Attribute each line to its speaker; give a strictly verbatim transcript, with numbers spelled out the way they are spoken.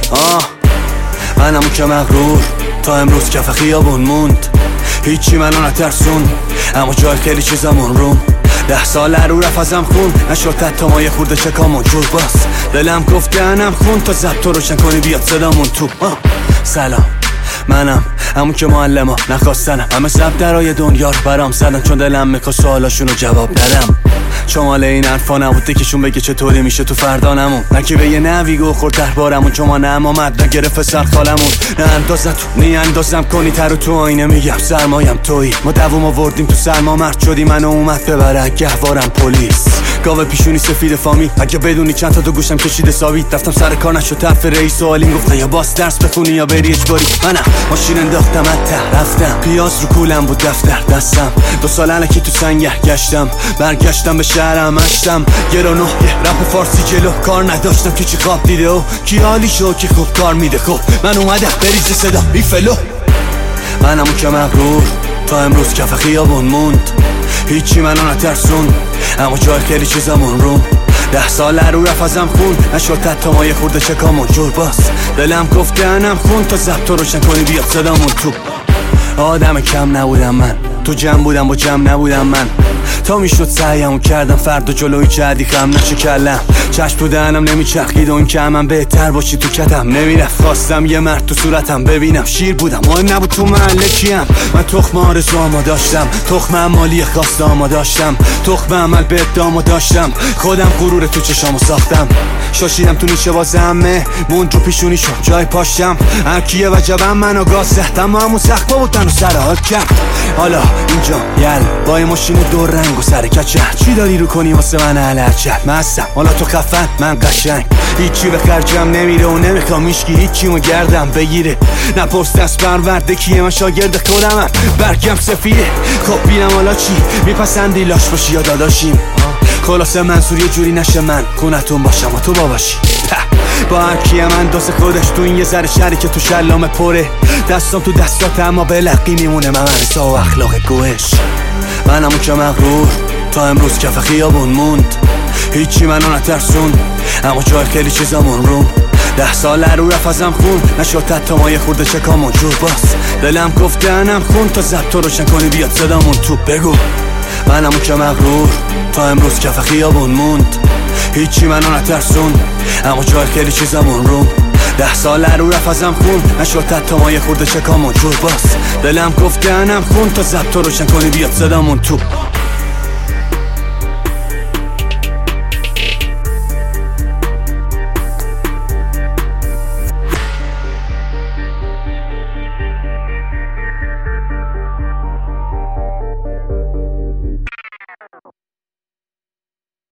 Speaker 1: آه منم که مغرور تا امروز کف خیابون موند، هیچی منو نترسون اما جای خیلی چیزامون روم. ده سال رو رفت ازم خون، نشد حتی ما یه خورده چکامون جور باز. دلم گفت دهنم خون تا ضبط رو روشن کنی بیاد صدامون تو. آه. سلام منم همون که معلم ها نخواستنم، همه ضبط درای دنیا رو برام زدن چون دلم میخواست سوالاشونو جواب ندم. شمال این حرفا نبوده کهشون بگه چطوری میشه تو فردا نمون، نه که بگه نه ویگو خورد در بارمون چون ما نم آمد نگرفت سر خالمون. نه اندازم تو نی اندازم کنی تر و تو آینه میگم سرمایم تویی، ما دووم آوردیم تو سرما مرد شدی منو اومد ببره گهوارم پلیس. گاوه پیشونی سفید فامی اگه بدونی چند تا تو گوشم کشیده ساوید، رفتم سر کار نشد طرف رئیس و آلین گفتن یا باس درس بخونی یا بری اجباری. منم ماشین انداختم حتی رفتم پیاز رو کولم بود دفتر دستم، دو سال الکی تو سنگر گشتم برگشتم به شهرم اشتم گرانو رپ فارسی جلو کار نداشتم که چی خواب دیده و کی حالی شو که خوب کار میده. خب من اومدم بریز صدا بی فلو، منم که مغرور تا امروز کف خیابون موند، هیچی منو نترسون اما جای خیلی چیزامون روم. ده سال رو رفت ازم خون، نشد حتی ما یه خورده چکامون جور باز. دلم گفت دهنم خون تا ضبط رو روشن کنی بیاد صدامون تو. آدم کم نبودم من، تو جمع بودم با جمع نبودم من، تا میشد سعیمو کردم فردا جلوی جدی خم نشه کلم. چشم تو دهنم نمیچرخید اون که من بهتر باشی تو کتم نمیرفت، خواستم یه مرد تو صورتم ببینم شیر بودم مهم نبود تو محله کیم. من تخم آرزوامو داشتم، تخم مالی خواستامو داشتم، تخم عمل به ادامو داشتم، خودم غرور تو چشامو ساختم. شاشیدم تو نیشه واسه همه موند رو پیشونی شد جای پاشم، هر کیه وجبم منو گاز زد اما همون سخت بود تنو سر حال کرد. حالا اینجا یل با یه ماشین دو رنگ و سر کچه، چی داری رو کنی واسه من علرچت؟ من هستم حالا تو خفن من قشنگ، هیچی به خرجم نمیره و نمیخوام هیچکی هیچیمو گردم بگیره. نپرس دست برورده کیه من شاگرد خودمم برگم سفیده. خب بینم حالا چی میپسندی لاش باشی یا داداشیم؟ خلاصه منصور یه جوری نشه من خونتون باشم و تو باباشی. با هر کیه من دست خودش تو این یه ذره شهری که تو شلامه پره، دستم تو دستات اما بلقی میمونه من منسا و اخلاق گوش. منم که مغرور تا امروز کف خیابون موند، هیچی منو نترسون اما جای خیلی چیزامون روم. ده سال رو رفت ازم خون، نشد حتی ما یه خورده چکامون جور باز. دلم گفت دهنم خون تا ضبط رو روشن کنی بیاد صدامون تو. بگو منم که مغرور تا امروز کف خیابون موند، هیچی منو نترسون اما جای خیلی چیزامون روم. ده سال رو رفت ازم خون، نشد حتی ما یه خورده چکامون جور باز. دلم گفت دهنم خون تا ضبط رو روشن کنی بیاد صدامون تو.